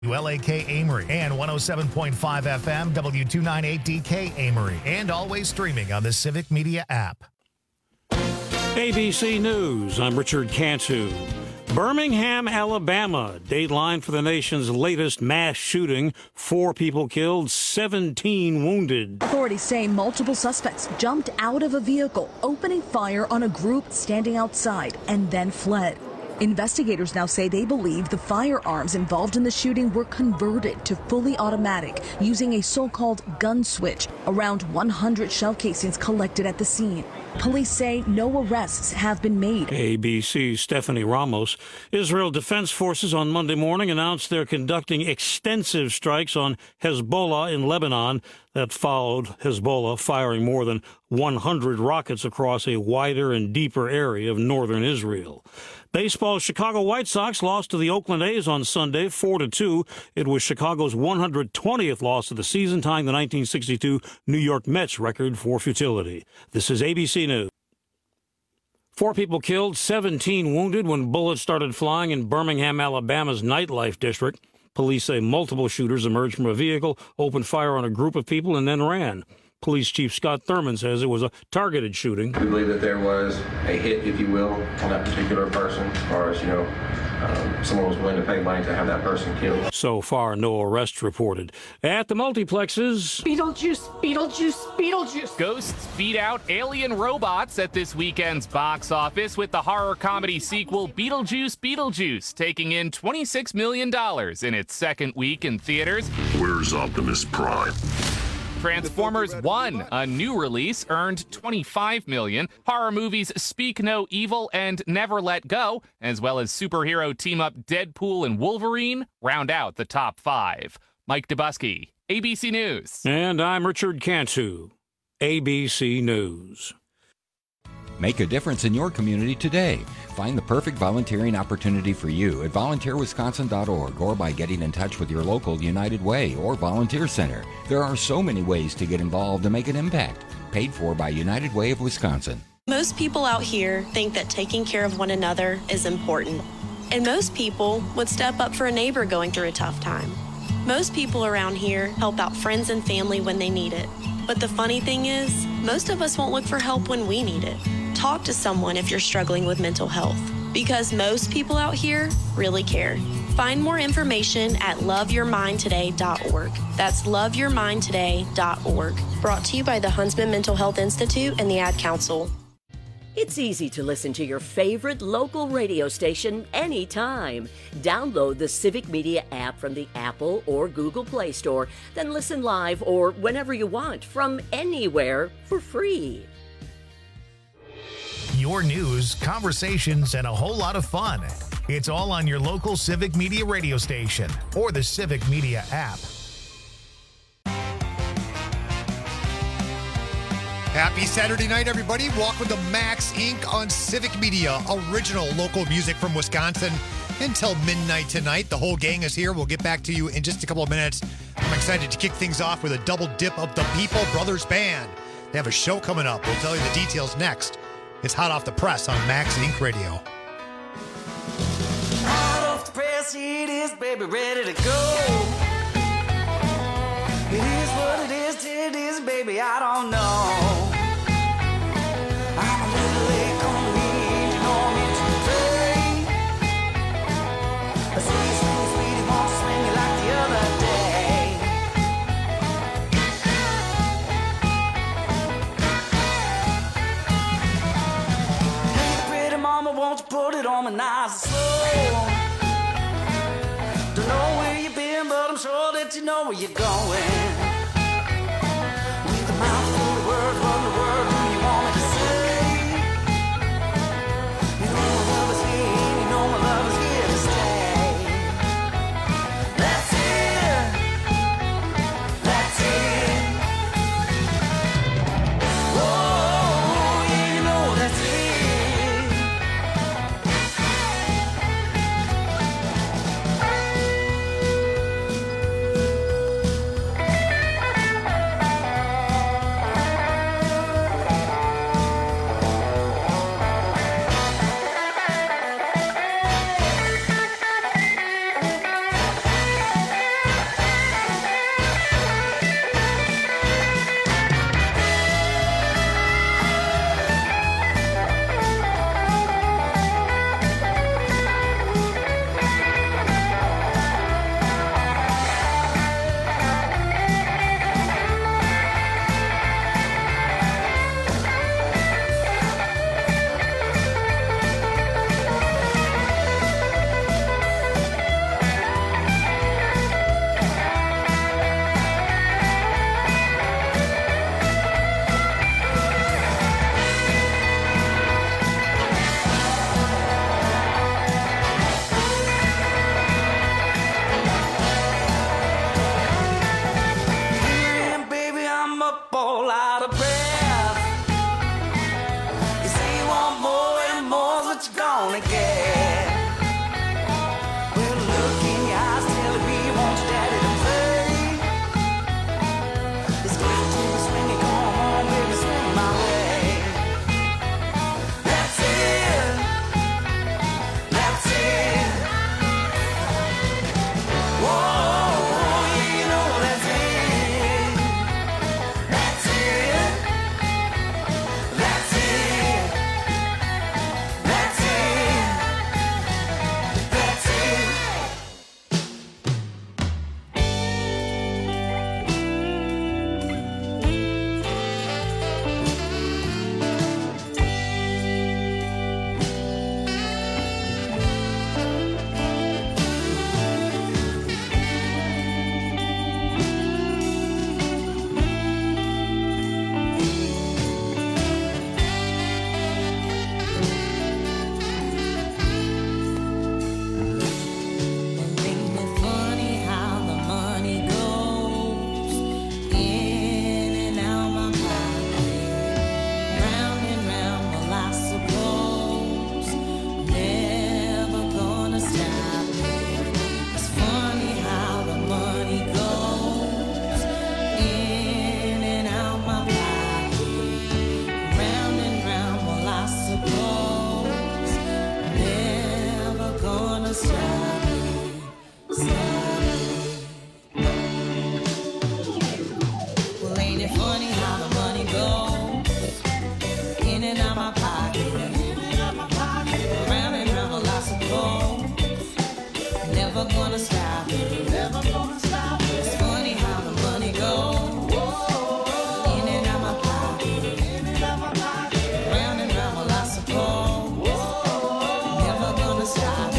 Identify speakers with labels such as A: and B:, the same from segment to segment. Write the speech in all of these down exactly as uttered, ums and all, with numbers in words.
A: W L A K Amory and one oh seven point five F M W two ninety-eight D K Amory, and always streaming on the Civic Media app.
B: A B C News, I'm Richard Cantu. Birmingham, Alabama, dateline for the nation's latest mass shooting. Four people killed, seventeen wounded.
C: Authorities say multiple suspects jumped out of a vehicle, opening fire on a group standing outside, and then fled. Investigators now say they believe the firearms involved in the shooting were converted to fully automatic using a so-called gun switch. Around one hundred shell casings collected at the scene. Police say no arrests have been made.
B: A B C's Stephanie Ramos. Israel Defense Forces on Monday morning announced they're conducting extensive strikes on Hezbollah in Lebanon. That followed Hezbollah firing more than one hundred rockets across a wider and deeper area of northern Israel. Baseball, Chicago White Sox lost to the Oakland A's on Sunday, four to two. It was Chicago's one hundred twentieth loss of the season, tying the nineteen sixty-two New York Mets record for futility. This is A B C News. Four people killed, seventeen wounded when bullets started flying in Birmingham, Alabama's nightlife district. Police say multiple shooters emerged from a vehicle, opened fire on a group of people, and then ran. Police Chief Scott Thurman says it was a targeted shooting.
D: We believe that there was a hit, if you will, on that particular person, as far as, you know, um, someone was willing to pay money to have that person killed.
B: So far, no arrests reported. At the multiplexes...
E: Beetlejuice, Beetlejuice, Beetlejuice.
F: Ghosts beat out alien robots at this weekend's box office with the horror comedy sequel Beetlejuice, Beetlejuice, taking in twenty-six million dollars in its second week in theaters.
G: Where's Optimus Prime?
F: Transformers one, a new release, earned twenty-five million dollars. Horror movies Speak No Evil and Never Let Go, as well as superhero team-up Deadpool and Wolverine, round out the top five. Mike Dubusky, A B C News.
B: And I'm Richard Cantu, A B C News.
H: Make a difference in your community today. Find the perfect volunteering opportunity for you at volunteer wisconsin dot org or by getting in touch with your local United Way or Volunteer Center. There are so many ways to get involved and make an impact. Paid for by United Way of Wisconsin.
I: Most people out here think that taking care of one another is important. And most people would step up for a neighbor going through a tough time. Most people around here help out friends and family when they need it. But the funny thing is, most of us won't look for help when we need it. Talk to someone if you're struggling with mental health, because most people out here really care. Find more information at love your mind today dot org. That's love your mind today dot org. Brought to you by the Huntsman Mental Health Institute and the Ad Council.
J: It's easy to listen to your favorite local radio station anytime. Download the Civic Media app from the Apple or Google Play Store, then listen live or whenever you want from anywhere for free.
A: Your news, conversations, and a whole lot of fun. It's all on your local Civic Media radio station or the Civic Media app.
K: Happy Saturday night, everybody. Welcome to Max Incorporated on Civic Media, original local music from Wisconsin until midnight tonight. The whole gang is here. We'll get back to you in just a couple of minutes. I'm excited to kick things off with a double dip of the People Brothers Band. They have a show coming up. We'll tell you the details next. It's Hot Off the Press on Max Incorporated Radio.
L: Hot off the press, it is, baby, ready to go. It is what it is, it is, baby, I don't know. I'm a little late on the beat, you know me today. A sweet, sweet, sweetie, won't swing you like the other day. Hey, pretty mama, won't you put it on me nice and slow? Don't know where you've been, but I'm sure that you know where you're going. With a mouth full of words, what in the world do you want me to say? You know my love is here, and you know my love is here to stay. That's it. That's it. Oh, yeah, you know that's it. out of breath. You say you want more and more's what you're gonna get. Well, look in your eyes, tell me you want your daddy to play. It's got to be swinging, come on, baby, swing my way. That's it. That's it. Whoa, you know that's it. That's it. That's it. That's it. That's it. Ain't it funny how the money goes in and out my pocket, round and round, well, I suppose never gonna stop it. It's funny how the money goes in and out my pocket, round and round, well, I suppose never gonna stop it. Well, ain't it funny how the money goes in and out my pocket, round and round, well, I suppose never gonna stop it. It's funny how the money goes in and out my pocket, round and round, well, I suppose never gonna stop it.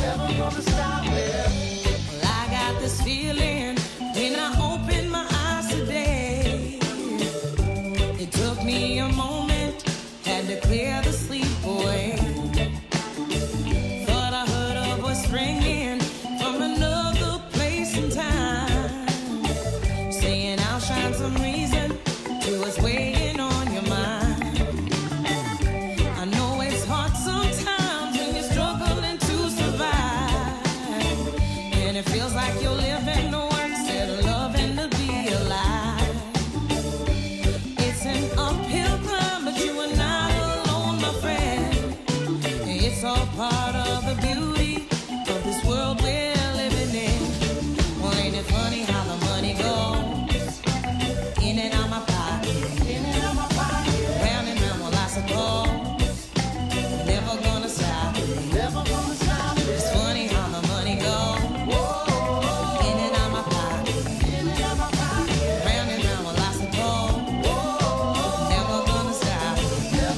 L: Well, I got this feeling when I opened my eyes today. It took me a moment, had to clear the sleep away. Thought I heard a voice ringing from another place and time, saying I'll shine some reason to what's weighing on your mind. I know it's hard sometimes when you're struggling to survive, and it feels like you're living to work instead of loving to be alive. It's an uphill climb, but you are not alone, my friend. It's all part of the beauty of this world we're living in. Well, ain't it funny how the money goes in and out my pocket, round and round, well, I suppose never gonna stop it. It's funny how the money goes in and out my pocket, round and round, well, I suppose never gonna stop it.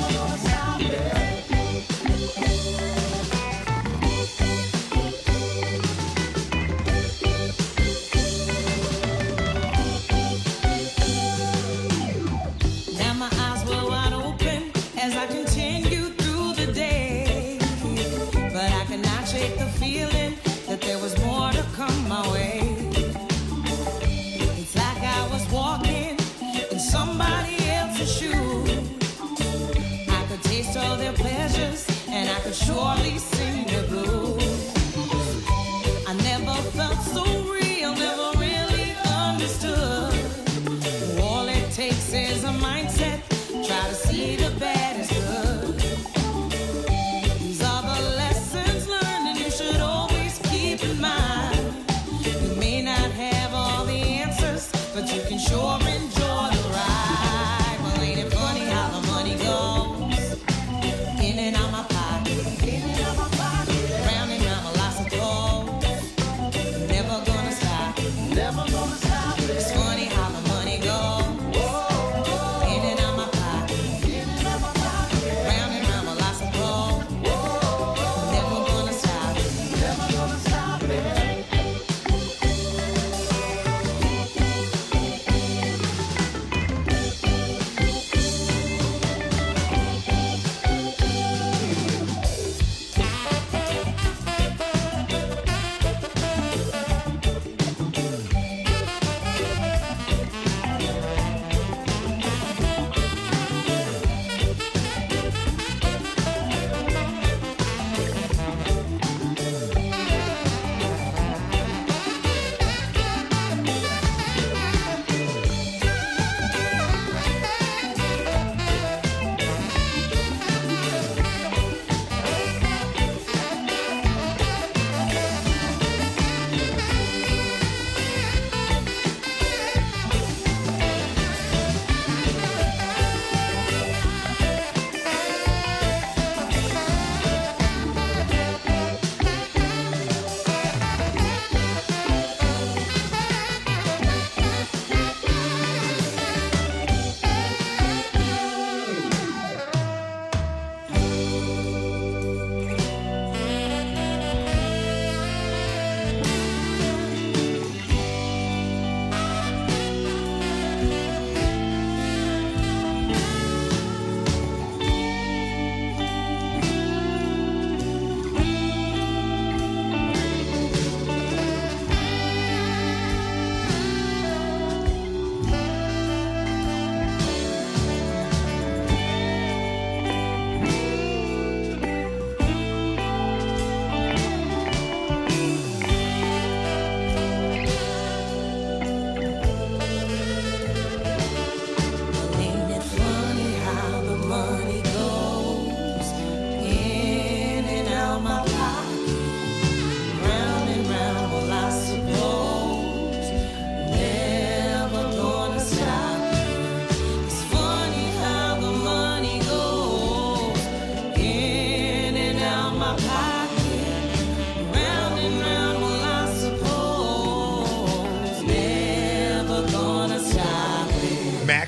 L: Now my eyes were wide open as I continued through the day, but I could not shake the feeling that there was more to come my way. It's like I was walking in somebody else's shoes. I could taste all their pleasures and I could surely sing the blues. I never felt so real, never really understood. All it takes is a mindset, try to see the bad as good. These are the lessons learned and you should always keep in mind. You may not have all the answers, but you can sure enjoy the ride. Well, ain't it funny how the money goes in and out my pocket, round and round, well, I suppose never gonna stop it. It's funny how the money goes in and out my pocket, round and round, well, I suppose never gonna stop it.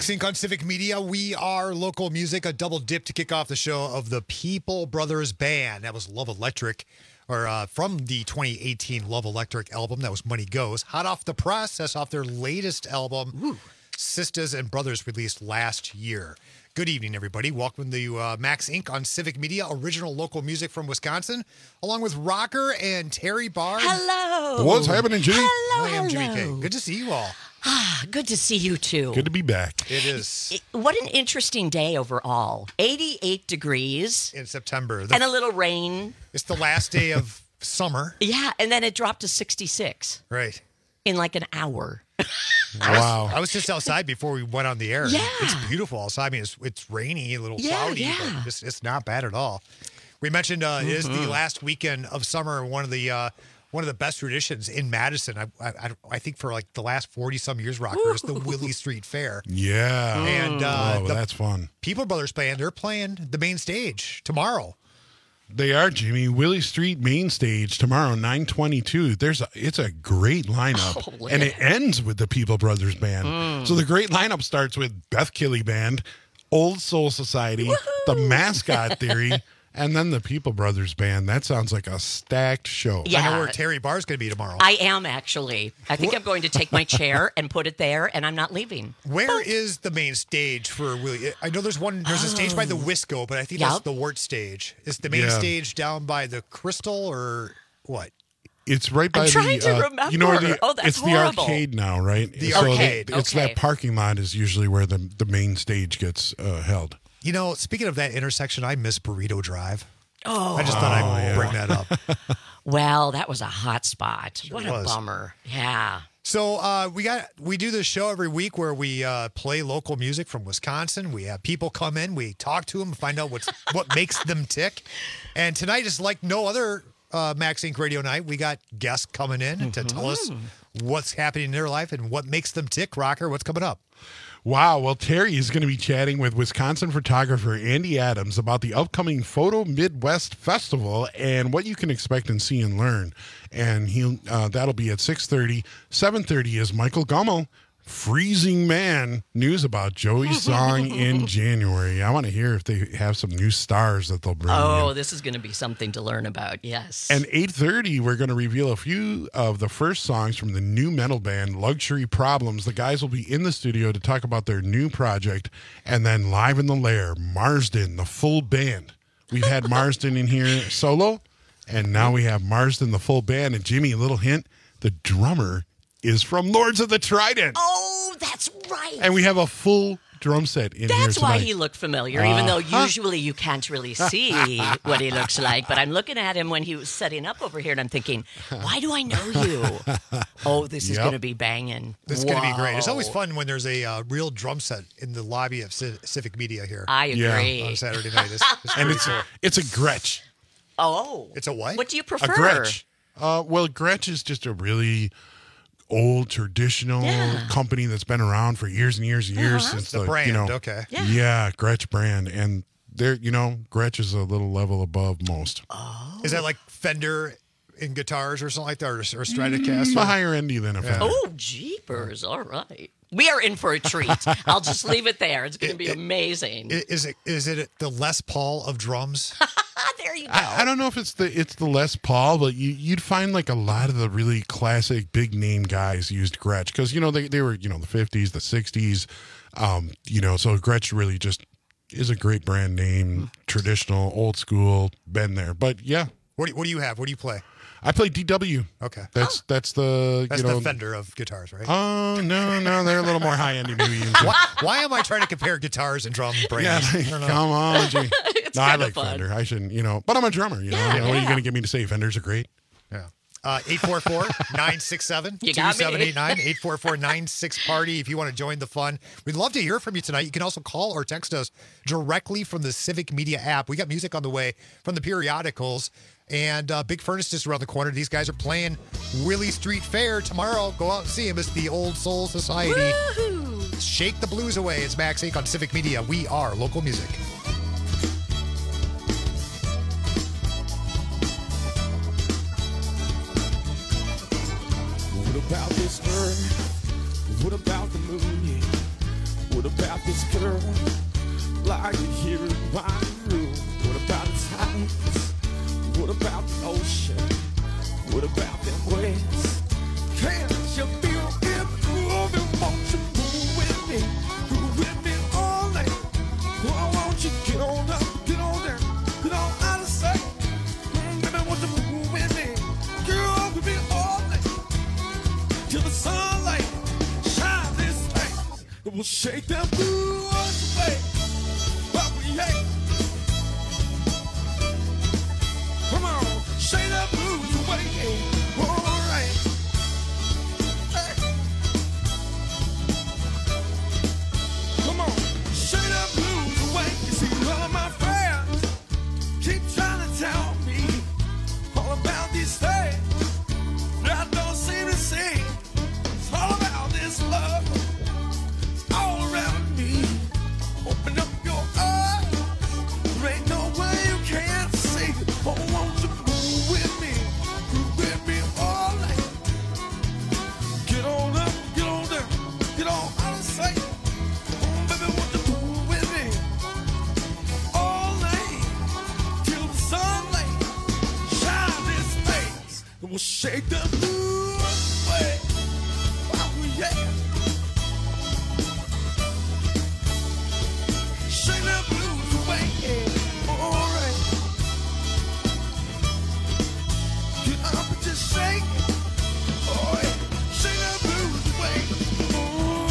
K: Max Inc on Civic Media. We are local music, a double dip to kick off the show of the People Brothers Band. That was Love Electric, or uh, from the twenty eighteen Love Electric album. That was Money Goes. Hot off the press. That's off their latest album, Ooh. Sisters and Brothers, released last year. Good evening, everybody. Welcome to uh, Max Inc on Civic Media, original local music from Wisconsin, along with Rocker and Terry Barr.
M: Hello.
N: What's happening, Jimmy?
M: Hello,
K: I am Jimmy
M: hello.
K: K. Good to see you all.
M: Ah, good to see you too.
N: Good to be back.
K: It is.
M: It- what an interesting day overall. eighty-eight degrees.
K: In September. The,
M: and a little rain.
K: It's the last day of summer.
M: Yeah, and then it dropped to sixty-six.
K: Right.
M: In like an hour.
K: Wow. I was just outside before we went on the air.
M: Yeah.
K: It's beautiful outside. I mean, it's, it's rainy, a little
M: Yeah,
K: cloudy,
M: yeah.
K: but it's, it's not bad at all. We mentioned uh, it is the
M: Mhm.
K: last weekend of summer, one of the uh, one of the best traditions in Madison. I, I, I think for like the last forty-some years, Rocker, is the Willie Street Fair.
N: Yeah.
K: And uh,
N: oh,
K: the
N: that's fun.
K: People Brothers Band, they're playing the main stage tomorrow.
N: They are, Jimmy. Willie Street main stage tomorrow, nine twenty-two. There's a, it's a great lineup.
M: Oh,
N: and it ends with the People Brothers Band.
M: Mm.
N: So the great lineup starts with Beth Killy Band, Old Soul Society, the Mascot Theory, and then the People Brothers Band. That sounds like a stacked show.
M: Yeah.
K: I know where Terry Barr's going to be tomorrow.
M: I am actually. I think I'm going to take my chair and put it there, and I'm not leaving.
K: Where is the main stage for Willie? I know there's one. There's a stage by the Wisco, but I think that's
M: Yep.
K: the Wart stage. Is the main
N: Yeah.
K: stage down by the Crystal or what?
N: It's right by
M: I'm
N: the.
M: trying to
N: uh, You know where the?
M: remember. Oh, that's
N: it's
M: horrible.
N: the arcade now, right?
K: The
N: so
K: arcade,
N: the- it's
M: okay.
N: that parking lot is usually where the the main stage gets uh, held.
K: You know, speaking of that intersection, I miss Burrito Drive.
M: Oh,
K: I just thought I'd
N: yeah.
K: bring that up.
M: well, that was a hot spot. What a
K: was.
M: bummer. Yeah.
K: So uh, we got we do this show every week where we uh, play local music from Wisconsin. We have people come in, we talk to them, find out what's what makes them tick. And tonight is like no other uh, Max Inc Radio night. We got guests coming in to tell us what's happening in their life and what makes them tick. Rocker, what's coming up?
N: Wow. Well, Terry is going to be chatting with Wisconsin photographer Andy Adams about the upcoming Photo Midwest Festival and what you can expect and see and learn. And he'll uh, that'll be at six thirty. seven thirty is Michael Gummel, Freezing Man, news about Joey's song in January. I want to hear if they have some new stars that they'll bring
M: Oh,
N: in.
M: this is going to be something to learn about. Yes.
N: And eight thirty, we're going to reveal a few of the first songs from the new metal band Luxury Problems. The guys will be in the studio to talk about their new project. And then live in the lair, Marsden, the full band. We've had Marsden in here solo, and now we have Marsden, the full band. And Jimmy, a little hint, the drummer is from Lords of the Trident.
M: Oh, that's right.
N: And we have a full drum set in here
M: That's
N: tonight.
M: why he looked familiar, even though
N: Uh-huh.
M: usually you can't really see what he looks like. But I'm looking at him when he was setting up over here, and I'm thinking, why do I know you? Oh, this is
N: Yep.
M: going to be banging.
K: This is going to be great. It's
M: Whoa.
K: always fun when there's a uh, real drum set in the lobby of Ci- Civic Media here
M: I agree.
K: on Saturday night. It's, it's
N: And
K: pretty
N: it's
K: cool.
N: it's a Gretsch.
M: Oh.
K: It's a what?
M: What do you
N: A
M: prefer?
N: Gretsch. Uh, well, Gretsch is just a really old traditional
M: Yeah.
N: company that's been around for years and years and years
M: Uh-huh.
N: since
K: The
N: the,
K: brand,
N: you know,
K: okay.
M: Yeah.
N: yeah, Gretsch brand, and they're you know Gretsch is a little level above most.
K: Is that like Fender in guitars or something like that, or, or Stratocaster?
N: Mm, a higher endy than a Fender.
M: Oh, jeepers. All right. We are in for a treat. I'll just leave it there. It's going to be amazing.
K: I- Is it is it the Les Paul of drums?
M: Ah, there you go.
N: I, I don't know if it's the it's the Les Paul, but you, you'd find like a lot of the really classic big name guys used Gretsch because you know they they were you know the fifties, the sixties, um, you know so Gretsch really just is a great brand name, traditional, old school, been there. But yeah,
K: What do, what do you have? What do you play?
N: I play D W.
K: Okay.
N: That's that's the
K: That's
N: you know
K: the Fender of guitars, right?
N: Oh no no they're a little more high end maybe.
K: why, why am I trying to compare guitars and drum
N: Yeah,
K: brands?
N: like,
K: I don't know.
N: come on, G.
M: It's
N: No, I
M: kinda
N: like
M: fun.
N: Fender. I shouldn't, you know, but I'm a drummer. You know,
M: Yeah,
N: you know what are you
M: yeah.
N: going to get me to say? Fenders are great.
K: Yeah. Uh, eight four four, nine six seven, two
M: You got me.
K: seven eight nine, eight four four, nine six party if you want to join the fun. We'd love to hear from you tonight. You can also call or text us directly from the Civic Media app. We got music on the way from the periodicals. And uh, Big Furnace just around the corner. These guys are playing Willie Street Fair tomorrow. Go out and see them. It's the Old Soul Society.
M: Woohoo.
K: Shake the blues away. It's Max Inc on Civic Media. We are local music.
O: What about this earth? What about the moon? Yeah. What What about this girl lying here in my room? What about his heights? What about the ocean? What about them waves? Can't you feel it moving? Won't you move with me? Move with me all night. Why won't you get on up, get on down, get on out of sight? Mm, baby, won't you move with me? Girl, with me all night till the sunlight shines this face. It will shake them blues away. But we hate. Come on, shake the blues away. All right. Hey. Come on, shake the blues away. You see, all of my friends keep trying to tell me all about these things that I don't seem to see. It's all about this love. It's all around me. Open up your eyes. There ain't no way you can't see. Oh, won't you move with me? Move with me all night. Get on up, get on down, get on out of sight. Oh, baby, won't you move with me all night till the sunlight shines its face and we'll shake the blues away. Oh, yeah. Shake the blues away. Yeah. All right. Get up and just shake it. Oh, yeah. Shake the blues away. Oh.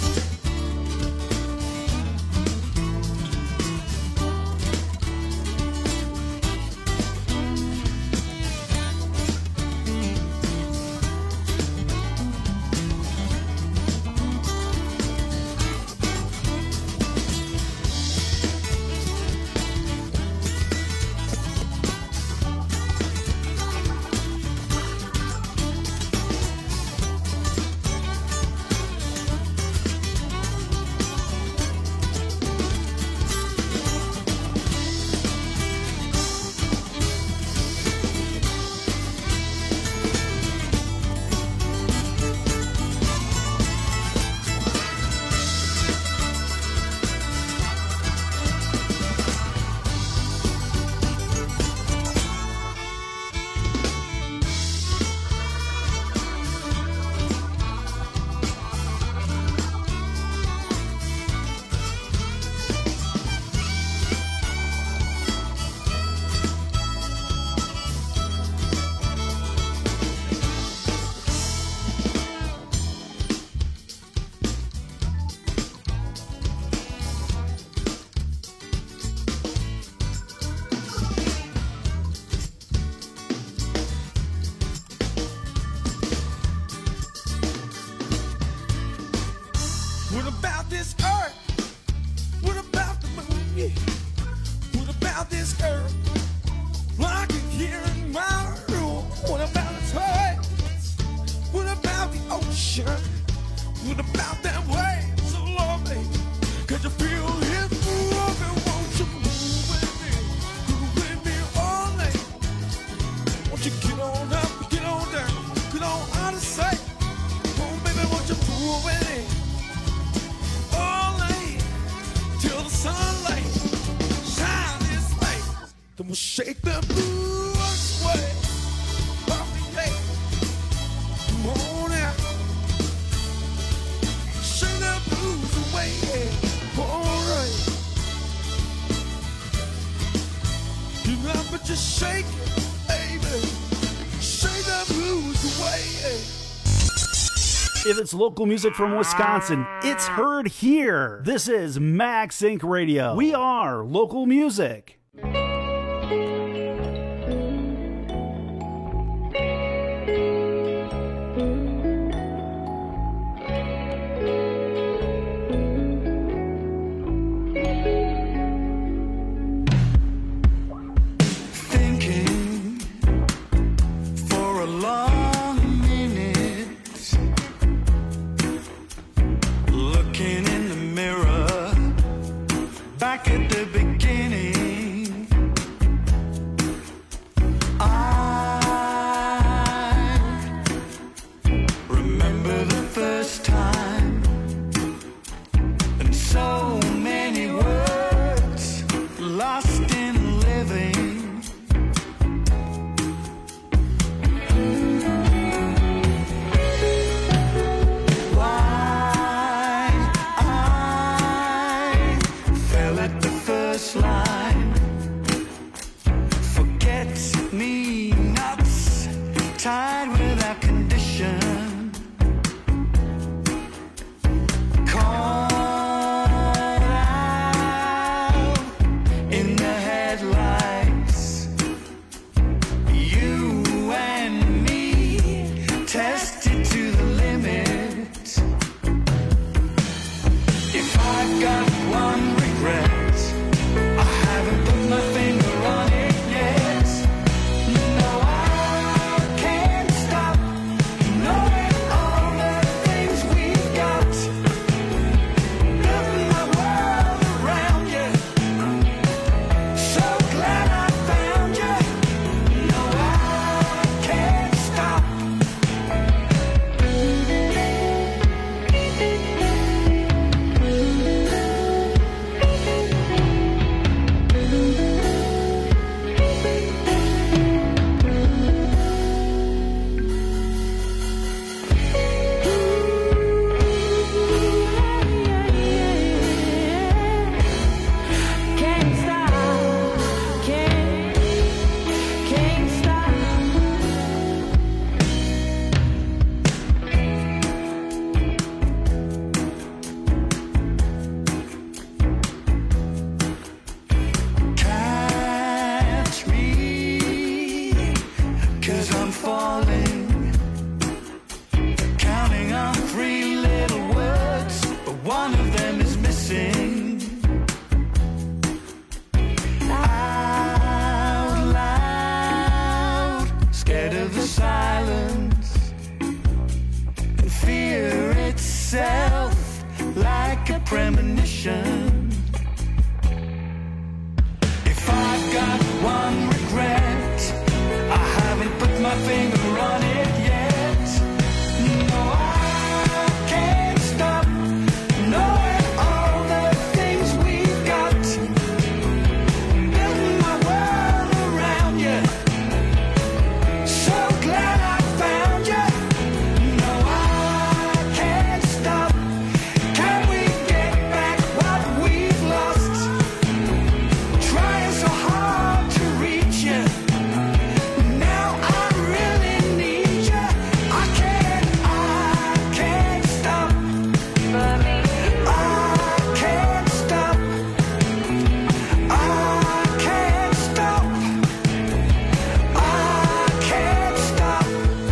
O: What about this earth? What about the moon? Yeah. What about this girl? Rocking here in my room. What about the tides? What about the ocean? What about that wave so lovely? Could you feel it moving? Won't you move with me? Move with me all night. Won't you get on up, get on down, get on out of sight? Oh, baby, won't you move with me? All night till the sunlight shines its face. Then we'll shake the blues away. Oh, yeah. Come on out. Shake the blues away. Yeah. All right. Get up and just shake it, baby. Shake the blues away. Yeah.
P: If it's local music from Wisconsin, it's heard here. This is Max Inc Radio. We are local music.
L: Thinking for a long minute, looking in the mirror, back at the beginning. myself like a premonition. If I've got one regret, I haven't put my finger on it yet. No, I can't stop knowing all the things we've got. Building my world around you. So glad I found you. No, I can't stop. Can we get back what we've lost? Trying so hard to reach you. Now I really need you. I can't, I can't stop. I can't stop. I can't stop. I can't stop.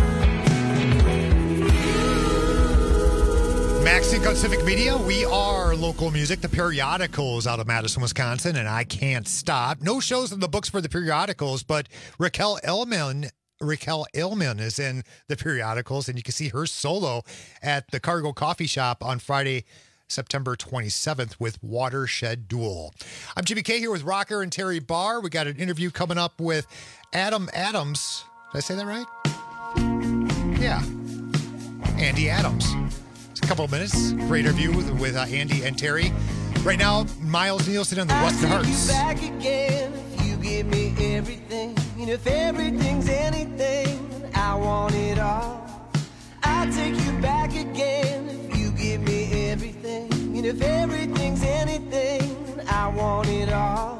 K: Maxink on Civic Media. We are local music. The Periodicals out of Madison, Wisconsin, and I Can't Stop. No shows in the books for the Periodicals, but Raquel Elman. Raquel Elman is in the Periodicals, and you can see her solo at the Cargo Coffee Shop on Friday, September twenty-seventh with Watershed Duel. I'm Jimmy K here with Rocker and Terry Barr. We got an interview coming up with Adam Adams. Did I say that right? Yeah. Andy Adams. It's a couple of minutes. Great interview with, with uh, Andy and Terry. Right now, Miles Nielsen and the Rusted
Q: I'll take
K: Hearts.
Q: you back again if you give me everything. And if everything's anything, I want it all. I'll take you back again if you give me everything. And if everything's anything, I want it all.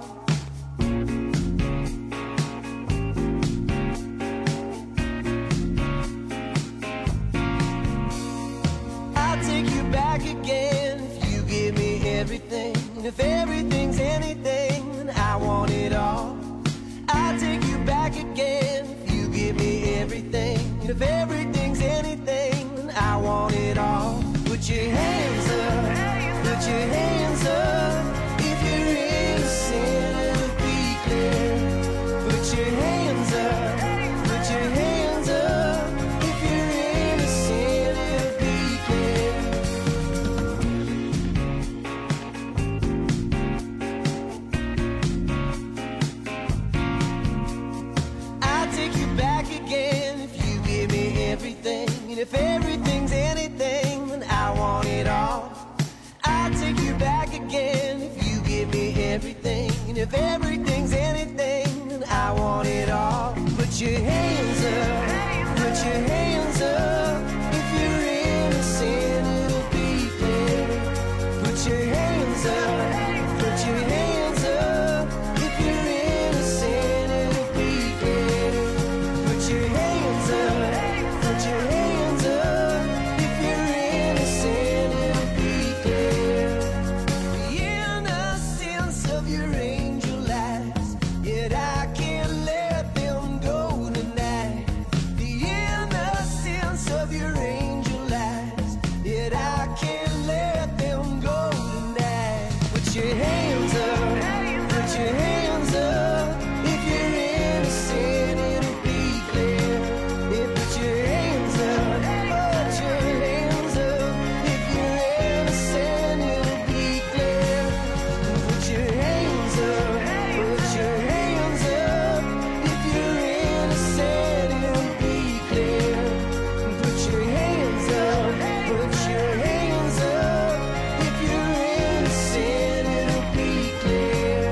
Q: I'll take you back again if you give me everything. And if everything's anything, I want it all. I'll take you back again if you give me everything. And if everything's anything, I want it all. Put your hands up, put your hands up. If you're innocent, it'll be clear. Put your hands up, put your hands up. If you're innocent, it'll be clear. I'll take you back again if you give me everything. And if everything's anything, then I want it all. I'll take you back again if you give me everything. And if everything's anything, then I want it all. Put your hands up, put your hands up. If you're innocent, it'll be clear. Put your hands up, put your hands up. If you're innocent, it'll be clear. Put your hands up, put your hands up. If you're innocent, it'll be clear. The innocence of your angel eyes, yet I can't let them go tonight. The innocence of your angel eyes, yet I can't let them go tonight. Put your hands up, put your hands up. If you're innocent, it'll be clear. Yeah, put your hands up, put your hands up. If you're innocent, it'll be clear. Put your hands up, put your hands up. If you're innocent, it'll be clear. Put your hands up, put your hands up. If you're innocent, it'll be clear.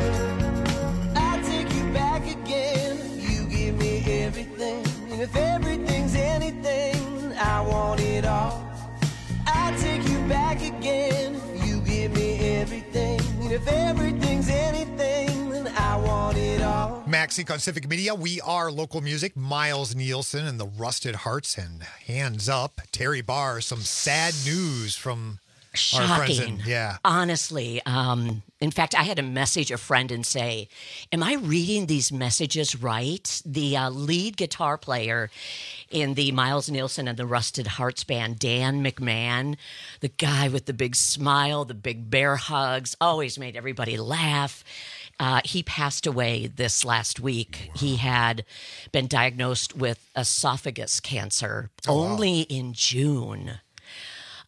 Q: I'll take you back again if you give me everything. And if everything's anything, I want it all. I'll take you back again if you give me everything. And if everything's anything, then I want it all.
K: Maxink on Civic Media. We are local music. Miles Nielsen and the Rusted Hearts and Hands Up. Terry Barr. Some sad news from our friends.
M: Shocking.
K: In, yeah.
M: Honestly. Um, in fact, I had to message a friend and say, am I reading these messages right? The uh, lead guitar player in the Miles Nielsen and the Rusted Hearts band, Dan McMahon, the guy with the big smile, the big bear hugs, always made everybody laugh. Uh, he passed away this last week. Wow. He had been diagnosed with esophagus cancer oh, only wow. in June.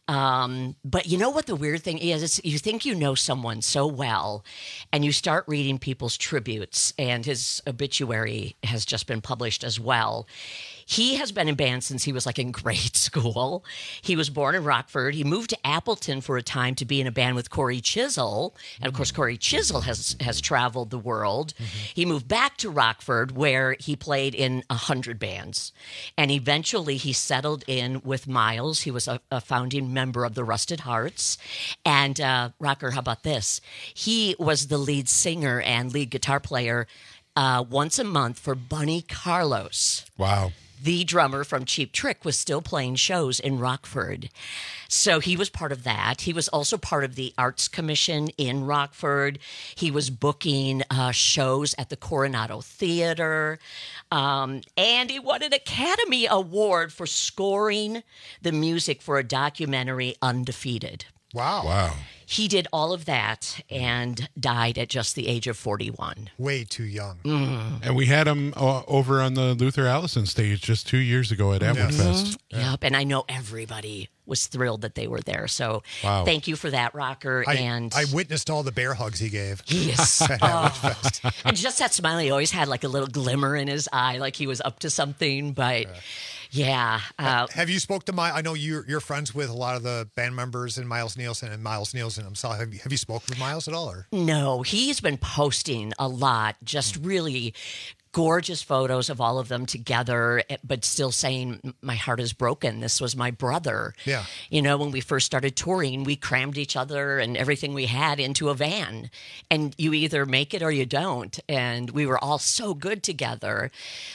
M: Um, but you know what the weird thing is? It's, you think you know someone so well, and you start reading people's tributes, and his obituary has just been published as well. He has been in bands since he was like in grade school. He was born in Rockford. He moved to Appleton for a time to be in a band with Corey Chisel. And of course, Corey Chisel has, has traveled the world. Mm-hmm. He moved back to Rockford where he played in a hundred bands. And eventually he settled in with Miles. He was a, a founding member of the Rusted Hearts. And uh, Rocker, how about this? He was the lead singer and lead guitar player uh, once a month for Bunny Carlos.
N: Wow.
M: The drummer from Cheap Trick was still playing shows in Rockford. So he was part of that. He was also part of the Arts Commission in Rockford. He was booking uh, shows at the Coronado Theater. Um, and he won an Academy Award for scoring the music for a documentary, Undefeated.
K: Wow.
N: Wow.
M: He did all of that and died at just the age of forty-one.
K: Way too young.
M: Mm.
N: And we had him uh, over on the Luther Allison stage just two years ago at Atwood
M: Yes.
N: Fest.
M: Yeah. Yep, and I know everybody was thrilled that they were there. So
N: Wow.
M: thank you for that, Rocker.
K: I,
M: and
K: I witnessed all the bear hugs he gave.
M: Yes.
K: At Atwood Fest.
M: Oh. And just that smile, he always had like a little glimmer in his eye, like he was up to something. But yeah. Uh,
K: Have you spoke to my? I know you're you're friends with a lot of the band members and Miles Nielsen and Miles Nielsen himself. Have you have you spoken with Miles at all? Or
M: No, he's been posting a lot, just really gorgeous photos of all of them together, but still saying, my heart is broken. This was my brother.
K: Yeah.
M: You know, when we first started touring, we crammed each other and everything we had into a van. And you either make it or you don't. And we were all so good together.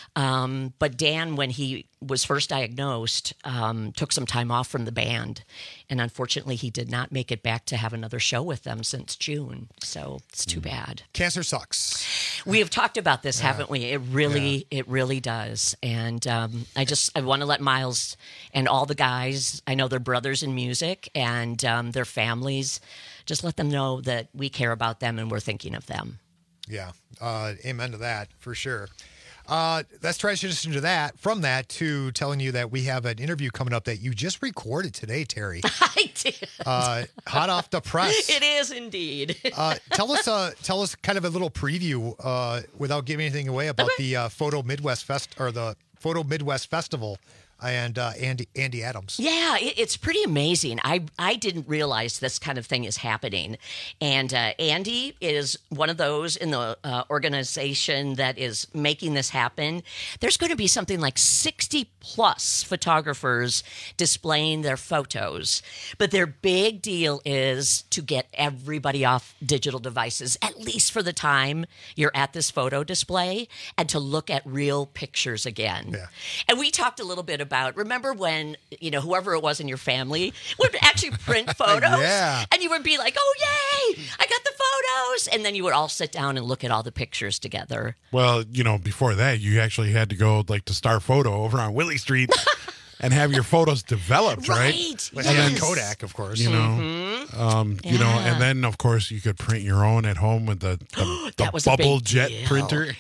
M: Um, but Dan, when he was first diagnosed, um, took some time off from the band. And unfortunately, he did not make it back to have another show with them since June. So it's too bad.
K: Cancer sucks.
M: We have talked about this,
K: Yeah.
M: haven't we? It really, it really does. And um, I just, I want to let Miles and all the guys, I know they're brothers in music and um, their families, just let them know that we care about them and we're thinking of them.
K: Yeah. Uh, amen to that for sure. Uh, let's transition to that, from that to telling you that we have an interview coming up that you just recorded today, Terry.
M: I did.
K: Uh, hot off the press.
M: It is indeed.
K: uh, tell us, uh, tell us kind of a little preview, uh, without giving anything away about the uh, Photo Midwest Fest or the Photo Midwest Festival and uh, Andy Andy Adams.
M: Yeah, it, it's pretty amazing. I I didn't realize this kind of thing is happening. And uh, Andy is one of those in the uh, organization that is making this happen. There's going to be something like sixty plus photographers displaying their photos. But their big deal is to get everybody off digital devices, at least for the time you're at this photo display, and to look at real pictures again.
K: Yeah.
M: And we talked a little bit about, remember when, you know, whoever it was in your family would actually print photos?
N: Yeah.
M: And you would be like, oh, yay, I got the photos. And then you would all sit down and look at all the pictures together.
N: Well, you know, before that, you actually had to go like to Star Photo over on Willie Street and have your photos developed, right?
M: Right.
K: Like
N: And
K: yeah,
N: then-
K: Kodak, of course.
N: You know,
M: Mm-hmm.
N: um, you know,
M: Yeah.
N: and then of course you could print your own at home with the, the,
M: That
N: the
M: was a big
N: bubble jet
M: deal.
N: printer.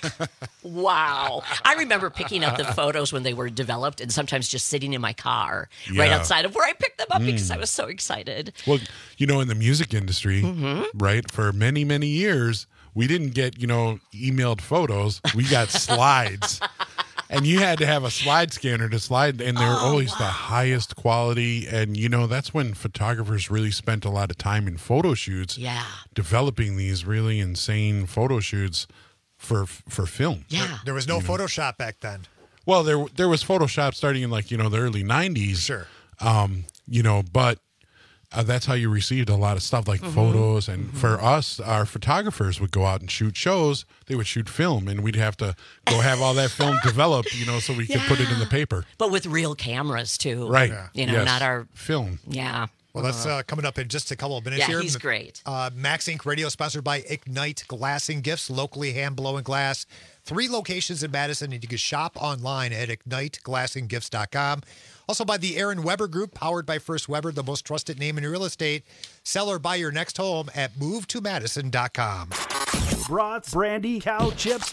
M: Wow. I remember picking up the photos when they were developed and sometimes just sitting in my car right
N: Yeah.
M: outside of where I picked them up because
N: Mm.
M: I was so excited.
N: Well, you know, in the music industry,
M: Mhm.
N: right, for many, many years, we didn't get, you know, emailed photos. We got slides. And you had to have a slide scanner to slide, and they're
M: Oh,
N: always the highest quality. And, you know, that's when photographers really spent a lot of time in photo shoots,
M: Yeah.
N: developing these really insane photo shoots for for film.
M: Yeah.
K: There was no Photoshop back then.
N: Well, there there was Photoshop starting in like, you know, the early nineties.
K: Sure.
N: Um, you know, but uh, that's how you received a lot of stuff like
M: Mhm.
N: photos. And for us, our photographers would go out and shoot shows. They would shoot film, and we'd have to go have all that film developed, you know, so we could put it in the paper.
M: But with real cameras, too.
N: Right.
M: You know,
N: Yes.
M: not our
N: film.
M: Yeah.
K: Well, that's uh, coming up in just a couple of minutes
M: Yeah,
K: here.
M: he's great.
K: Uh, Max Inc Radio sponsored by Ignite Glassing Gifts, locally hand blowing glass. Three locations in Madison, and you can shop online at ignite glassing gifts dot com. Also by the Aaron Weber Group, powered by First Weber, the most trusted name in real estate. Sell or buy your next home at move to madison dot com.
P: Brats, brandy, cow chips,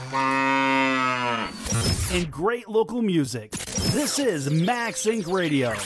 P: and great local music. This is Max Inc Radio.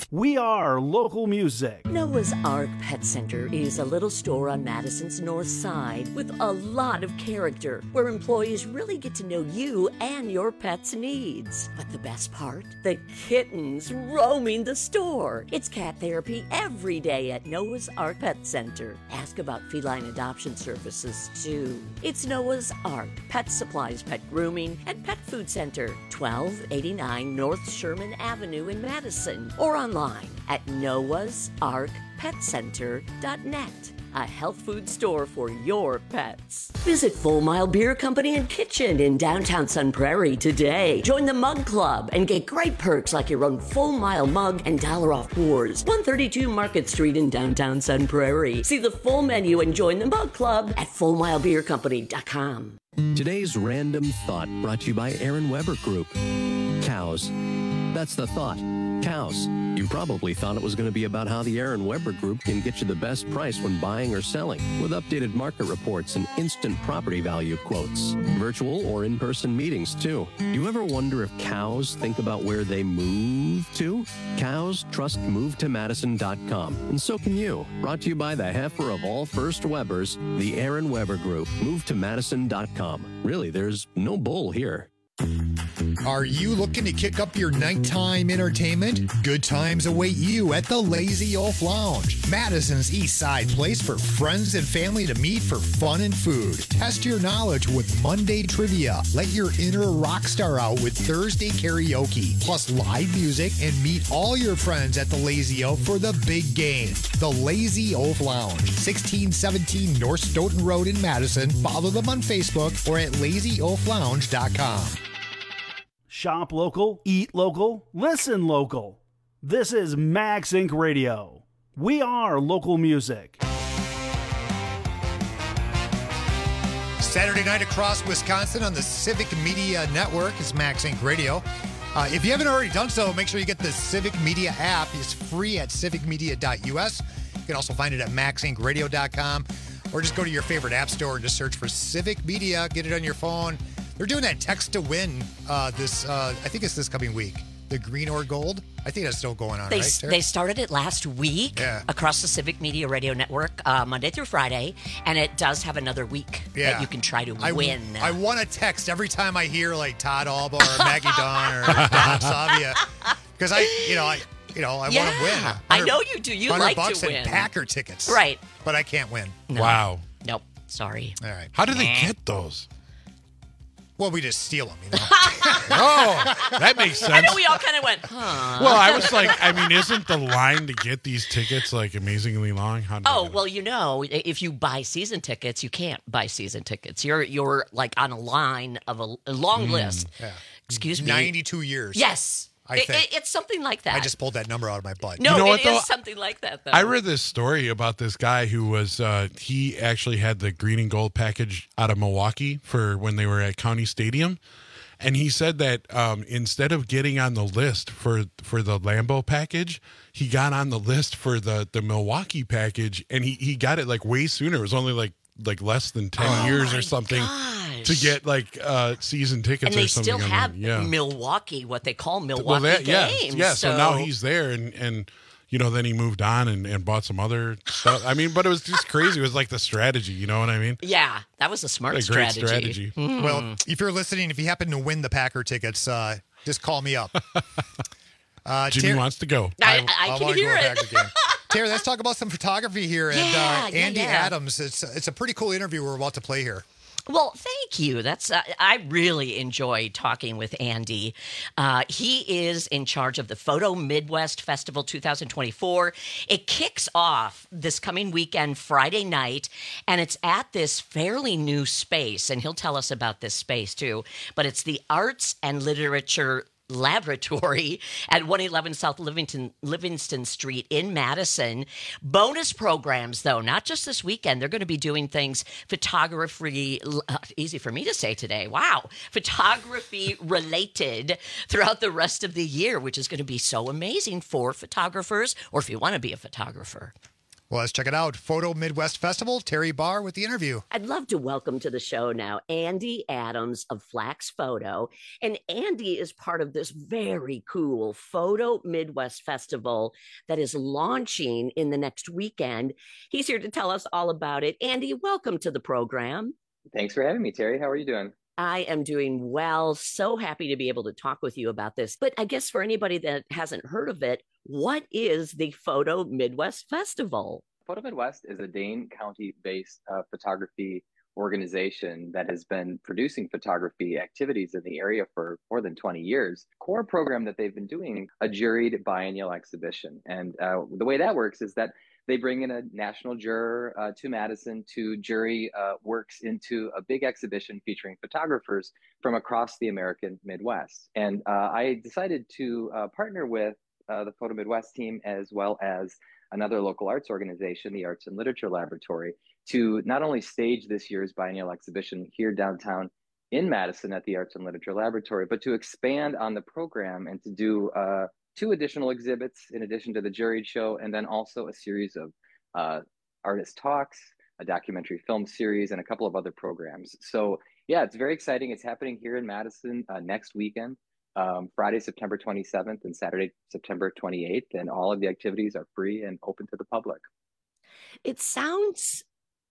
P: We are local music.
J: Noah's Ark Pet Center is a little store on Madison's north side with a lot of character, where employees really get to know you and your pet's needs. But the best part? The kittens roaming the store. It's cat therapy every day at Noah's Ark Pet Center. Ask about feline adoption services, too. It's Noah's Ark Pet Supplies, Pet Grooming, and Pet Food Center, twelve eighty-nine North Sherman Avenue in Madison, or online at noahs ark pet center dot net. A health food store for your pets. Visit Full Mile Beer Company and Kitchen in downtown Sun Prairie today. Join the Mug Club and get great perks like your own Full Mile mug and dollar off pours. one thirty-two Market Street in downtown Sun Prairie. See the full menu and join the Mug Club at full mile beer company dot com.
R: Today's Random Thought brought to you by Aaron Weber Group. Cows. That's the thought. Cows. You probably thought it was going to be about how the Aaron Weber Group can get you the best price when buying or selling, with updated market reports and instant property value quotes. Virtual or in-person meetings, too. Do you ever wonder if cows think about where they move to? Cows trust move to madison dot com, and so can you. Brought to you by the heifer of all First Webers, the Aaron Weber Group. move to madison dot com. Really, there's no bull here.
K: Are you looking to kick up your nighttime entertainment? Good times await you at the Lazy Oaf Lounge, Madison's East Side place for friends and family to meet for fun and food. Test your knowledge with Monday trivia. Let your inner rock star out with Thursday karaoke, plus live music, and meet all your friends at the Lazy Oaf for the big game. The Lazy Oaf Lounge, sixteen seventeen North Stoughton Road in Madison. Follow them on Facebook or at lazy oaf lounge dot com.
P: Shop local, eat local, listen local. This is Max Inc Radio. We are local music.
K: Saturday night across Wisconsin on the Civic Media Network is Max Inc Radio. Uh, if you haven't already done so, make sure you get the Civic Media app. It's free at civic media dot u s. You can also find it at max inc radio dot com, or just go to your favorite app store and just search for Civic Media. Get it on your phone. They're doing that text to win uh, this, uh, I think it's this coming week. The green or gold. I think that's still going on,
M: they,
K: right? Sarah?
M: They started it last week
K: yeah.
M: across the Civic Media Radio Network, uh, Monday through Friday, and it does have another week
K: yeah.
M: that you can try to
K: I,
M: win.
K: I want to text every time I hear like Todd Alba or Maggie Dawn or Don Savia, because I, you know, I, you know, I
M: yeah.
K: want to win.
M: I know you do. You like
K: bucks
M: to win.
K: And Packer tickets,
M: right?
K: But I can't win.
M: No.
N: Wow.
M: Nope. Sorry.
K: All right.
N: How do they get those?
K: Well, we just steal them, you know.
N: Oh, that makes sense.
M: I know we all kind of went, huh.
N: Well, I was like, I mean, isn't the line to get these tickets like amazingly long? How
M: oh, well, you know, if you buy season tickets, you can't buy season tickets. You're you're like on a line of a, a long mm, list.
K: Yeah.
M: Excuse me.
K: ninety-two years.
M: Yes.
K: I
M: it,
K: think.
M: It, it's something like that.
K: I just pulled that number out of my butt.
M: No,
N: you know
M: it
N: what,
M: is
N: though?
M: something like that, though.
N: I read this story about this guy who was, uh, he actually had the green and gold package out of Milwaukee for when they were at County Stadium. And he said that um, instead of getting on the list for for the Lambeau package, he got on the list for the, the Milwaukee package, and he, he got it like way sooner. It was only like like less than ten
M: oh
N: years or something
M: gosh.
N: to get like uh, season tickets.
M: And they
N: or something.
M: still have
N: yeah.
M: Milwaukee, what they call Milwaukee
N: well, that,
M: games.
N: Yeah, yeah. So,
M: so
N: now he's there, and and. You know, then he moved on and, and bought some other stuff. I mean, but it was just crazy. It was like the strategy. You know what I mean?
M: Yeah, that was a smart
N: a great
M: strategy.
N: strategy.
M: Mm.
K: Well, if you're listening, if you happen to win the Packer tickets, uh, just call me up. Uh,
N: Jimmy
K: Ter-
N: wants to go.
M: I, I, I, I can
K: wanna
M: hear
K: go
M: it.
K: Packer game. Terry, let's talk about some photography here. And
M: Yeah,
K: uh,
M: yeah,
K: Andy
M: yeah.
K: Adams, it's, it's a pretty cool interview we're about to play here.
M: Well, thank you. That's uh, I really enjoy talking with Andy. Uh, he is in charge of the Photo Midwest Festival twenty twenty-four. It kicks off this coming weekend, Friday night, and it's at this fairly new space, and he'll tell us about this space too. But it's the Arts and Literature Laboratory at one eleven South Livingston, Livingston Street in Madison. Bonus programs, though, not just this weekend. They're going to be doing things photography, uh, easy for me to say today, wow, photography related throughout the rest of the year, which is going to be so amazing for photographers, or if you want to be a photographer.
K: Well, let's check it out. Photo Midwest Festival, Terry Barr with the interview.
J: I'd love to welcome to the show now Andy Adams of Flax Photo. And Andy is part of this very cool Photo Midwest Festival that is launching in the next weekend. He's here to tell us all about it. Andy, welcome to the program.
S: Thanks for having me, Terry. How are you doing?
J: I am doing well. So happy to be able to talk with you about this. But I guess for anybody that hasn't heard of it, what is the Photo Midwest Festival?
S: Photo Midwest is a Dane County-based uh, photography organization that has been producing photography activities in the area for more than twenty years. Core program that they've been doing, a juried biennial exhibition. And uh, the way that works is that they bring in a national juror uh, to Madison to jury uh, works into a big exhibition featuring photographers from across the American Midwest. And uh, I decided to uh, partner with uh, the Photo Midwest team as well as another local arts organization, the Arts and Literature Laboratory, to not only stage this year's biennial exhibition here downtown in Madison at the Arts and Literature Laboratory, but to expand on the program and to do uh, two additional exhibits in addition to the juried show, and then also a series of uh, artist talks, a documentary film series, and a couple of other programs. So yeah, it's very exciting. It's happening here in Madison uh, next weekend. Um, Friday, September twenty-seventh and Saturday, September twenty-eighth. And all of the activities are free and open to the public.
J: It sounds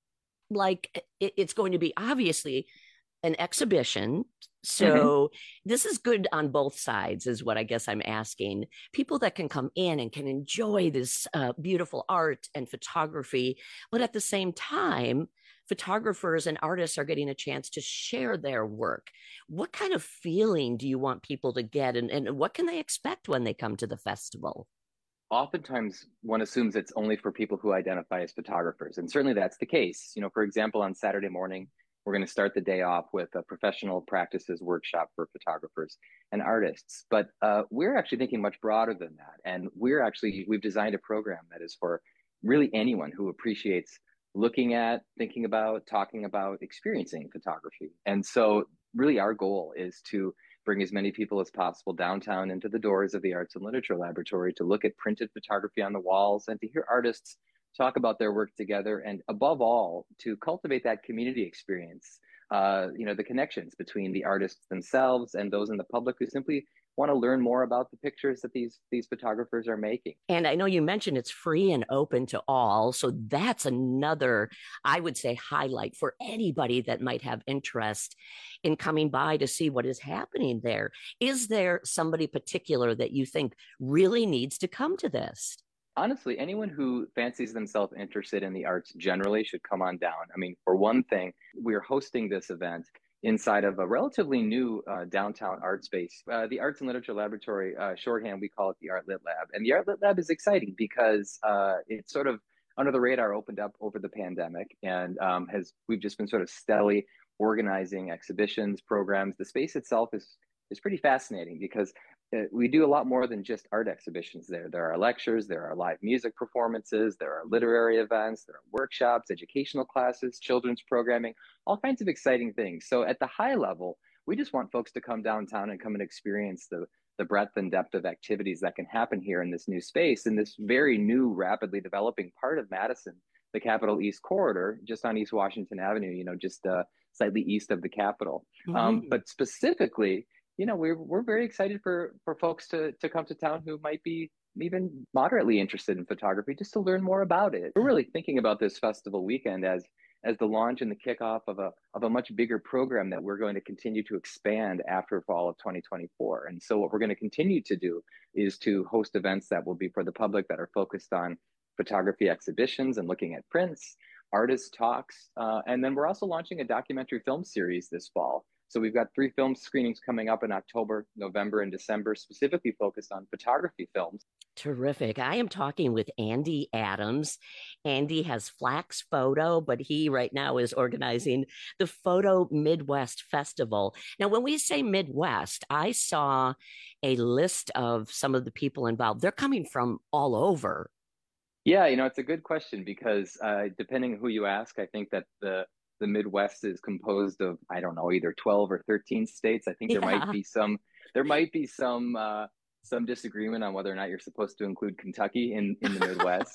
J: like it's going to be obviously an exhibition. So mm-hmm. This is good on both sides is what I guess I'm asking. People that can come in and can enjoy this uh, beautiful art and photography, but at the same time, photographers and artists are getting a chance to share their work. What kind of feeling do you want people to get, and, and what can they expect when they come to the festival?
S: Oftentimes one assumes it's only for people who identify as photographers, and certainly that's the case. You know, for example, on Saturday morning, we're going to start the day off with a professional practices workshop for photographers and artists. But uh, we're actually thinking much broader than that. And we're actually, we've designed a program that is for really anyone who appreciates looking at, thinking about, talking about, experiencing photography. And so really our goal is to bring as many people as possible downtown into the doors of the Arts and Literature Laboratory to look at printed photography on the walls and to hear artists talk about their work together, and above all, to cultivate that community experience, uh, you know, the connections between the artists themselves and those in the public who simply want to learn more about the pictures that these these photographers are making.
J: And I know you mentioned it's free and open to all. So that's another, I would say, highlight for anybody that might have interest in coming by to see what is happening there. Is there somebody particular that you think really needs to come to this?
S: Honestly, anyone who fancies themselves interested in the arts generally should come on down. I mean, for one thing, we're hosting this event inside of a relatively new uh, downtown art space. Uh, the Arts and Literature Laboratory, uh, shorthand, we call it the Art Lit Lab. And the Art Lit Lab is exciting because uh, it's sort of under the radar opened up over the pandemic, and um, has we've just been sort of steadily organizing exhibitions, programs. The space itself is is pretty fascinating because uh, we do a lot more than just art exhibitions there. There are lectures, there are live music performances, there are literary events, there are workshops, educational classes, children's programming, all kinds of exciting things. So at the high level, we just want folks to come downtown and come and experience the, the breadth and depth of activities that can happen here in this new space, in this very new, rapidly developing part of Madison, the Capitol East Corridor, just on East Washington Avenue, you know, just uh, slightly east of the Capitol. Mm-hmm. Um, but specifically, you know, we're we're very excited for for folks to to come to town who might be even moderately interested in photography, just to learn more about it. We're really thinking about this festival weekend as as the launch and the kickoff of a of a much bigger program that we're going to continue to expand after fall of twenty twenty-four. And so what we're going to continue to do is to host events that will be for the public that are focused on photography exhibitions and looking at prints, artist talks, uh, and then we're also launching a documentary film series this fall. So we've got three film screenings coming up in October, November, and December, specifically focused on photography films.
J: Terrific. I am talking with Andy Adams. Andy has Flax Photo, but he right now is organizing the Photo Midwest Festival. Now, when we say Midwest, I saw a list of some of the people involved. They're coming from all over.
S: Yeah, you know, it's a good question because uh, depending who you ask, I think that the The Midwest is composed of, I don't know, either twelve or thirteen states. I think there yeah. might be some, there might be some, uh, some disagreement on whether or not you're supposed to include Kentucky in, in the Midwest.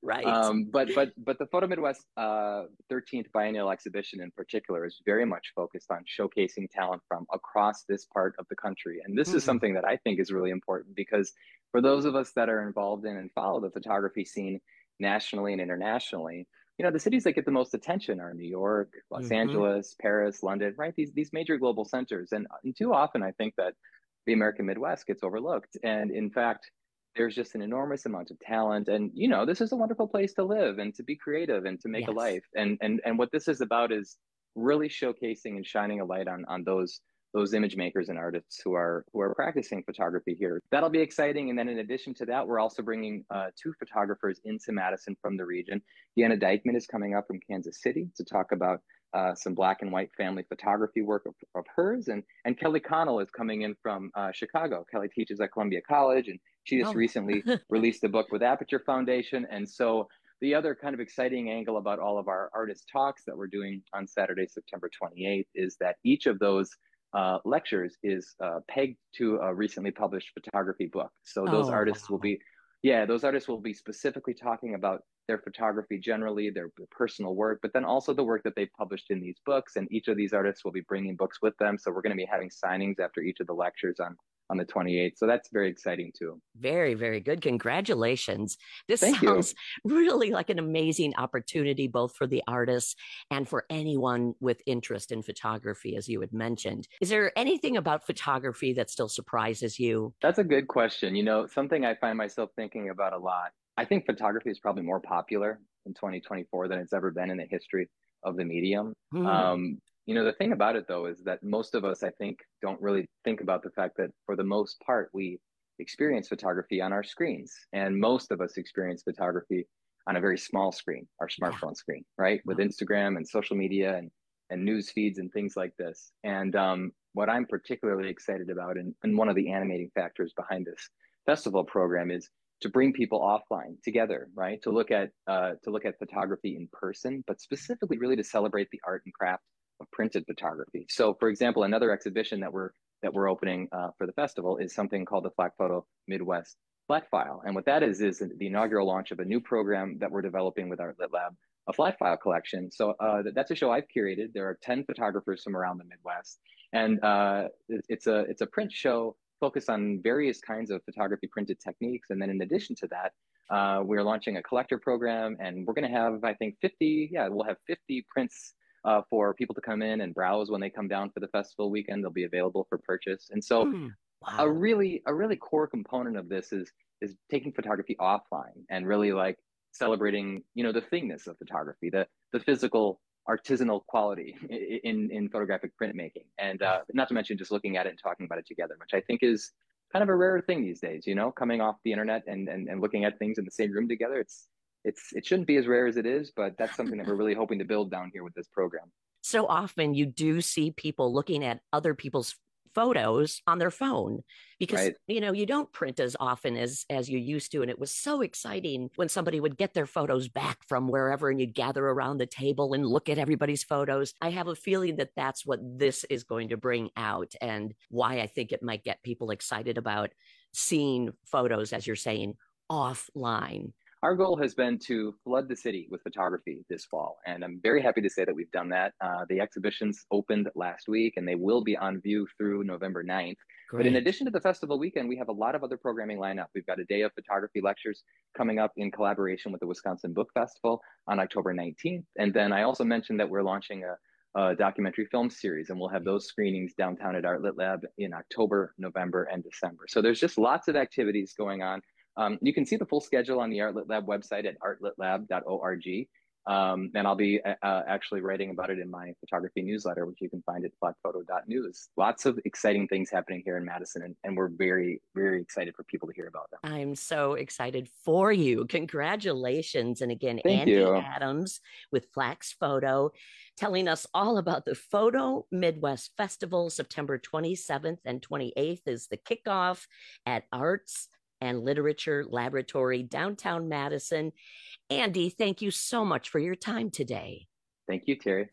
J: Right.
S: Um, but but but the Photo Midwest uh, thirteenth Biennial Exhibition in particular is very much focused on showcasing talent from across this part of the country. And this
J: Mm.
S: is something that I think is really important because for those of us that are involved in and follow the photography scene nationally and internationally, you know, the cities that get the most attention are New York, Los
J: Mhm.
S: Angeles, Paris, London, right? These these major global centers. And, and too often I think that the American Midwest gets overlooked. And in fact, there's just an enormous amount of talent. And, you know, this is a wonderful place to live and to be creative and to make a
J: Yes.
S: life. And and and what this is about is really showcasing and shining a light on on those those image makers and artists who are who are practicing photography here. That'll be exciting. And then in addition to that, we're also bringing uh, two photographers into Madison from the region. Deanna Dykeman is coming up from Kansas City to talk about uh, some black and white family photography work of, of hers. And, and Kelly Connell is coming in from uh, Chicago. Kelly teaches at Columbia College, and she just
J: Oh.
S: recently released a book with Aperture Foundation. And so the other kind of exciting angle about all of our artist talks that we're doing on Saturday, September twenty-eighth, is that each of those uh, lectures is uh, pegged to a recently published photography book. So those
J: Oh,
S: artists will be, yeah, those artists will be specifically talking about their photography generally, their personal work, but then also the work that they've published in these books. And each of these artists will be bringing books with them. So we're going to be having signings after each of the lectures on on the twenty-eighth. So that's very exciting too.
J: Very, very good. Congratulations. This
S: Thank you.
J: sounds really like an amazing opportunity, both for the artists and for anyone with interest in photography, as you had mentioned. Is there anything about photography that still surprises you?
S: That's a good question. You know, something I find myself thinking about a lot. I think photography is probably more popular in twenty twenty-four than it's ever been in the history of the medium.
J: Hmm.
S: Um, you know, the thing about it, though, is that most of us, I think, don't really think about the fact that for the most part, we experience photography on our screens. And most of us experience photography on a very small screen, our smartphone screen, right? With Instagram and social media and, and news feeds and things like this. And um, what I'm particularly excited about, and, and one of the animating factors behind this festival program, is to bring people offline together, right? To look at uh, to look at photography in person, but specifically really to celebrate the art and craft of printed photography. So, for example, another exhibition that we're that we're opening uh, for the festival is something called the Flat Photo Midwest Flat File. And what that is is the inaugural launch of a new program that we're developing with Art Lit Lab, a flat file collection. So uh, that's a show I've curated. There are ten photographers from around the Midwest, and uh, it's a it's a print show focused on various kinds of photography printed techniques. And then in addition to that, uh, we're launching a collector program, and we're going to have, I think, fifty, yeah, we'll have fifty prints uh, for people to come in and browse when they come down for the festival weekend. They'll be available for purchase. And so
J: Hmm. Wow.
S: a really, a really core component of this is, is taking photography offline and really like celebrating, you know, the thingness of photography, the, the physical artisanal quality i- in, in photographic printmaking. And uh, not to mention just looking at it and talking about it together, which I think is kind of a rare thing these days, you know, coming off the internet and, and, and looking at things in the same room together. It's, it's, it shouldn't be as rare as it is, but that's something that we're really hoping to build down here with this program.
J: So often you do see people looking at other people's photos on their phone because
S: Right.
J: you know you don't print as often as as you used to, and it was so exciting when somebody would get their photos back from wherever and you'd gather around the table and look at everybody's photos. I have a feeling that that's what this is going to bring out, and why I think it might get people excited about seeing photos, as you're saying, offline.
S: Our goal has been to flood the city with photography this fall, and I'm very happy to say that we've done that. Uh, the exhibitions opened last week, and they will be on view through November ninth. But in
J: Great.
S: addition to the festival weekend, we have a lot of other programming lined up. We've got a day of photography lectures coming up in collaboration with the Wisconsin Book Festival on October nineteenth. And then I also mentioned that we're launching a, a documentary film series, and we'll have those screenings downtown at Art Lit Lab in October, November, and December. So there's just lots of activities going on. Um, you can see the full schedule on the Art Lit Lab website at art lit lab dot org. Um, and I'll be uh, actually writing about it in my photography newsletter, which you can find at flat photo dot news. Lots of exciting things happening here in Madison, and, and we're very, very excited for people to hear about them.
J: I'm so excited for you. Congratulations. And again,
S: Thank
J: Andy
S: you.
J: Adams with Flax Photo telling us all about the Photo Midwest Festival. September twenty-seventh and twenty-eighth is the kickoff at Arts and Literature Laboratory, downtown Madison. Andy, thank you so much for your time today.
S: Thank you, Terry.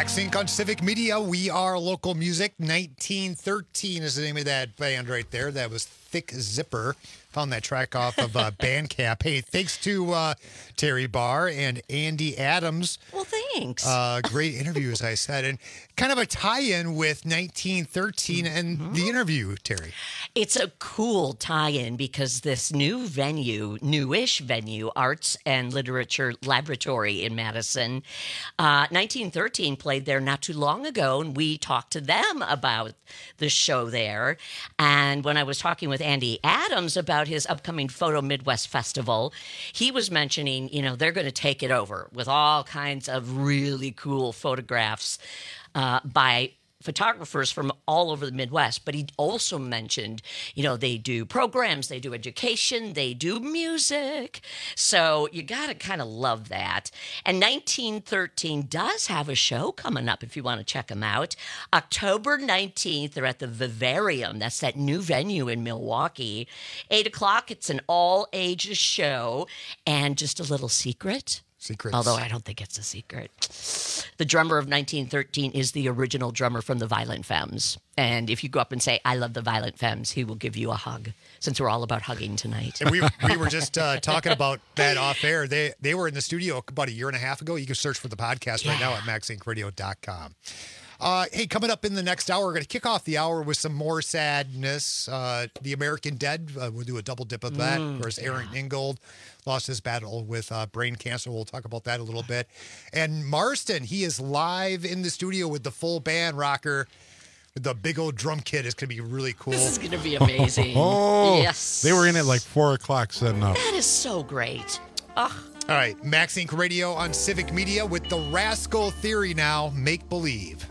K: Max Inc on Civic Media. We are local music. nineteen thirteen is the name of that band right there. That was Thick Zipper. Found that track off of uh, Bandcamp. Hey, thanks to uh, Terry Barr and Andy Adams.
M: Well, thanks.
K: Uh, great interview, as I said, and kind of a tie-in with nineteen thirteen and mm-hmm. the interview, Terry.
M: It's a cool tie-in because this new venue, newish venue, Arts and Literature Laboratory in Madison, uh, nineteen thirteen played there not too long ago, and we talked to them about the show there. And when I was talking with Andy Adams about his upcoming Photo Midwest Festival, he was mentioning, you know, they're going to take it over with all kinds of really cool photographs uh, by photographers from all over the Midwest. But he also mentioned, you know, they do programs, they do education, they do music. So you got to kind of love that. And nineteen thirteen does have a show coming up if you want to check them out. October nineteenth, they're at the Vivarium. That's that new venue in Milwaukee. eight o'clock, it's an all-ages show. And just a little secret.
K: Secrets.
M: Although I don't think it's a secret. The drummer of nineteen thirteen is the original drummer from the Violent Femmes. And if you go up and say, I love the Violent Femmes, he will give you a hug, since we're all about hugging tonight.
K: And we we were just uh, talking about that off air. They they were in the studio about a year and a half ago. You can search for the podcast yeah. right now at max inc radio dot com. Uh, hey, coming up in the next hour, we're going to kick off the hour with some more sadness. Uh, the American Dead, uh, we'll do a double dip of that.
M: Mm,
K: of course, Aaron yeah. Ingold lost his battle with uh, brain cancer. We'll talk about that a little bit. And Marston, he is live in the studio with the full band rocker. The big old drum kit is going to be really cool.
M: This is going to be amazing.
N: Oh,
M: yes.
N: They were in at like four o'clock setting up.
M: That is so great. Oh.
K: All right, Max Inc Radio on Civic Media with the Rascal Theory now, Make Believe.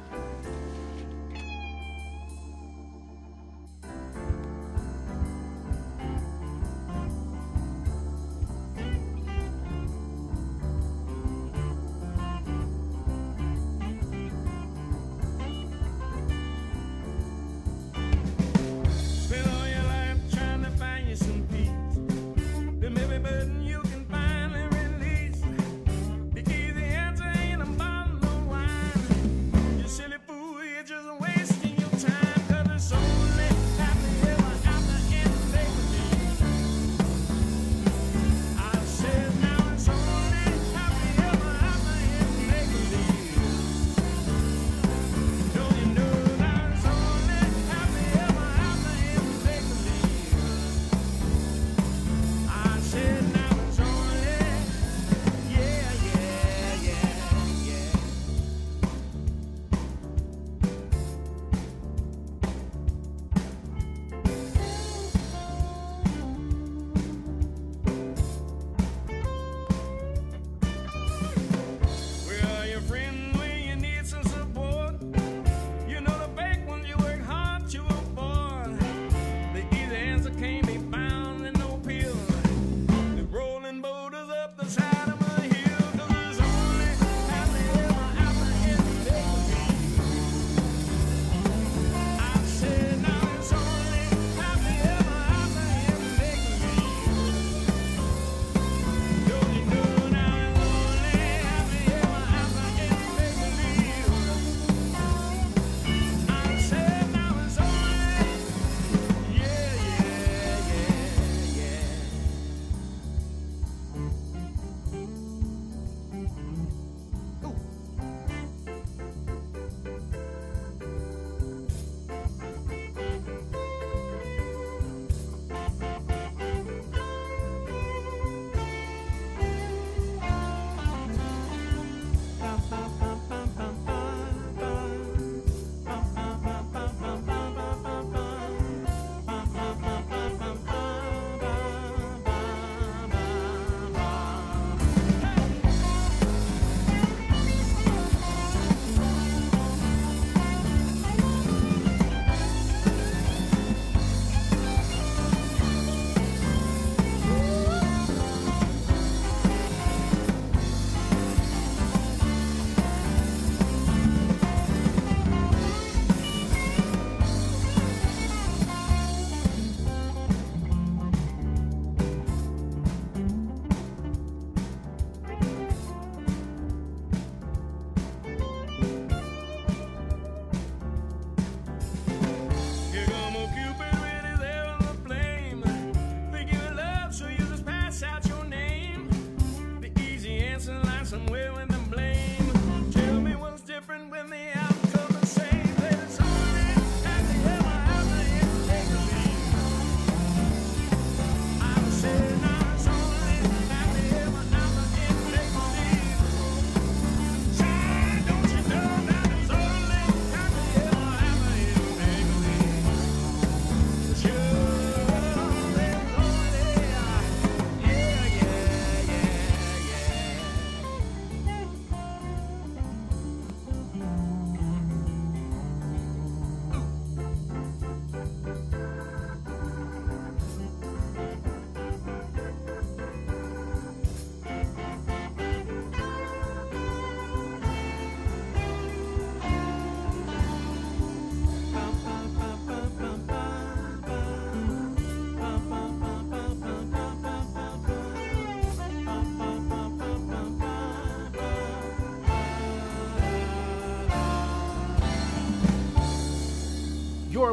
O: You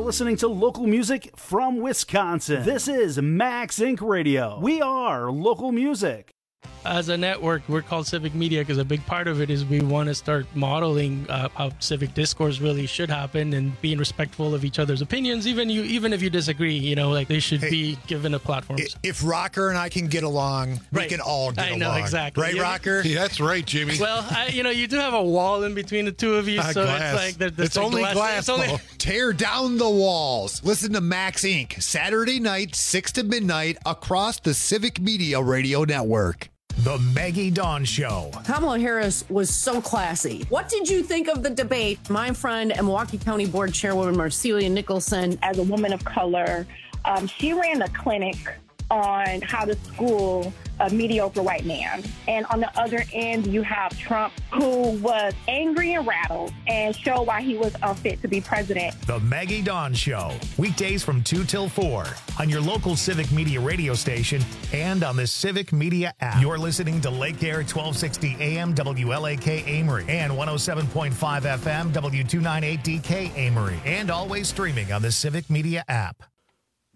P: listening to local music from Wisconsin. This is Max Incorporated. Radio. We are local music.
T: As a network, we're called Civic Media because a big part of it is we want to start modeling uh, how civic discourse really should happen and being respectful of each other's opinions, even you, even if you disagree. You know, like they should hey, be given a platform.
K: If Rocker and I can get along, we
T: right.
K: can all get
T: I
K: along.
T: know exactly.
K: Right,
T: yeah.
K: Rocker?
N: Yeah, that's right, Jimmy.
T: Well, I, you know, you do have a wall in between the two of you,
N: uh,
T: so
N: glass.
T: it's like the, the
N: it's only
T: glass.
N: glass.
T: It's only...
K: Tear down the walls. Listen to Max Incorporated. Saturday night, six to midnight, across the Civic Media Radio Network.
A: The Maggie Dawn Show.
E: Kamala Harris was so classy. What did you think of the debate? My friend and Milwaukee County Board Chairwoman Marcelia Nicholson.
U: As a woman of color, um, she ran a clinic on how to school a mediocre white man. And on the other end, you have Trump, who was angry and rattled and showed why he was unfit to be president.
A: The Maggie Dawn Show, weekdays from two till four on your local Civic Media radio station and on the Civic Media app. You're listening to Lake Air twelve sixty A M W L A K Amory and one oh seven point five F M W two ninety-eight D K Amory, and always streaming on the Civic Media app.